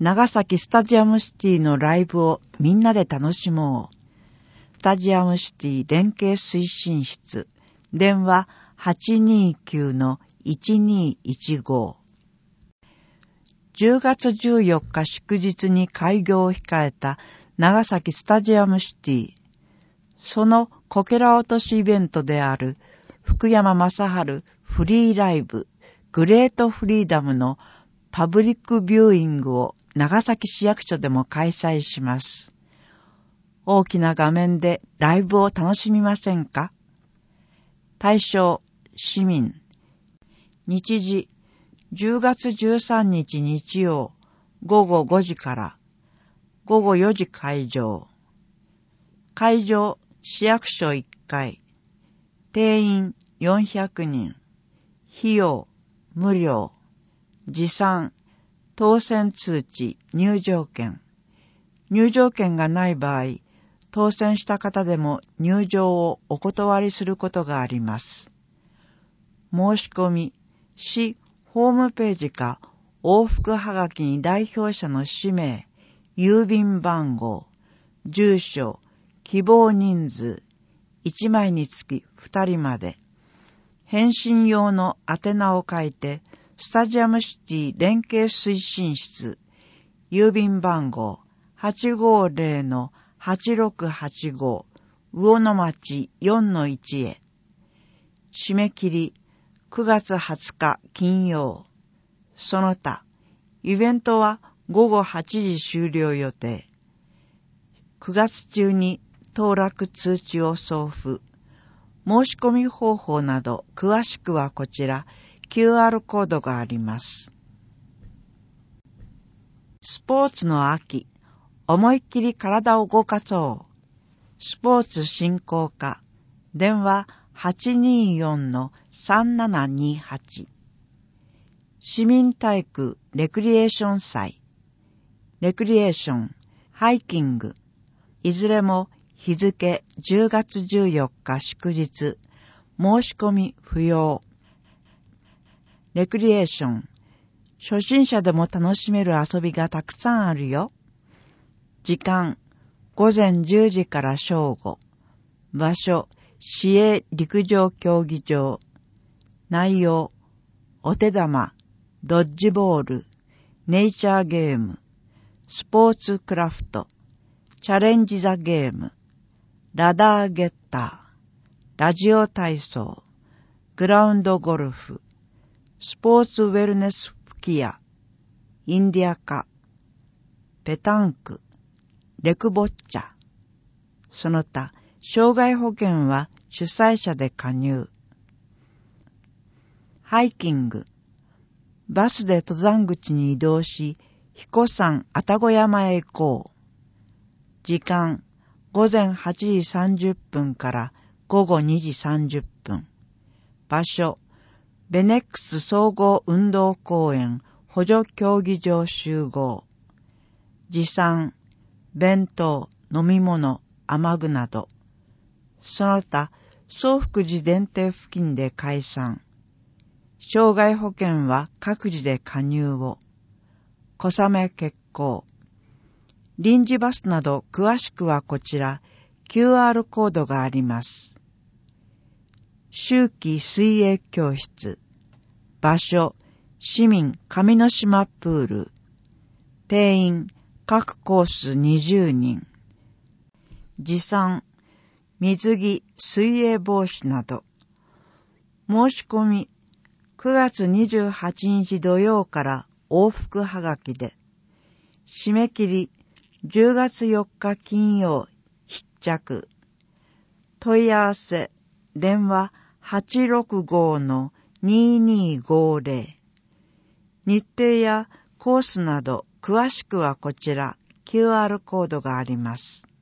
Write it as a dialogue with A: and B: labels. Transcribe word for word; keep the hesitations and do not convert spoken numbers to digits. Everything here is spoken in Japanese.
A: 長崎スタジアムシティのライブをみんなで楽しもう。スタジアムシティ連携推進室、電話 はちにーきゅうのいちにーいちご。じゅうがつじゅうよっか祝日に開業を控えた長崎スタジアムシティ。そのこけら落としイベントである福山雅治フリーライブグレートフリーダムのパブリックビューイングを長崎市役所でも開催します。大きな画面でライブを楽しみませんか？対象、市民。日時、じゅうがつじゅうさんにち日曜、ごごごじからごごよじ開場。会場、市役所いっかい。定員よんひゃくにん。費用、無料。持参、当選通知、入場券。入場券がない場合、当選した方でも入場をお断りすることがあります。申し込み、市ホームページか往復はがきに代表者の氏名、郵便番号、住所、希望人数、いちまいにつきふたりまで、返信用の宛名を書いて、スタジアムシティ連携推進室、郵便番号 はちごーぜろのはちろくはちご 魚の町 よんのいち へ。締め切りくがつはつか金曜。その他、イベントはごごはちじ終了予定。くがつ中に当落通知を送付。申し込み方法など詳しくはこちら キューアール コードがあります。スポーツの秋、思いっきり体を動かそう。スポーツ振興課、電話 はちにーよんのさんななにはち。市民体育レクリエーション祭、レクリエーション、ハイキング、いずれも日付じゅうがつじゅうよっか祝日、申し込み不要。レクリエーション、初心者でも楽しめる遊びがたくさんあるよ。時間、ごぜんじゅうじから正午。場所、市営陸上競技場。内容、お手玉、ドッジボール、ネイチャーゲーム、スポーツクラフト、チャレンジザゲーム、ラダーゲッター、ラジオ体操、グラウンドゴルフ、スポーツウェルネス吹き矢、インディアカ、ペタンク、レクボッチャ。その他、障害保険は主催者で加入。ハイキング。バスで登山口に移動し、彦山愛宕山へ行こう。時間、ごぜんはちじさんじゅっぷんからごごにじさんじゅっぷん。場所、ベネックス総合運動公園補助競技場集合。持参、弁当、飲み物、雨具など。その他、宗福寺電停付近で解散。障害保険は各自で加入を。小雨決行。臨時バスなど詳しくはこちら キューアール コードがあります。秋季水泳教室。場所、市民上之島プール。定員、各コースにじゅうにん。持参、水着、水泳帽子など。申し込み、くがつにじゅうはちにち土曜から往復はがきで。締め切り、じゅうがつよっか金曜、必着。問い合わせ、電話 はちろくごのにーにーごーぜろ。日程やコースなど詳しくはこちら キューアール コードがあります。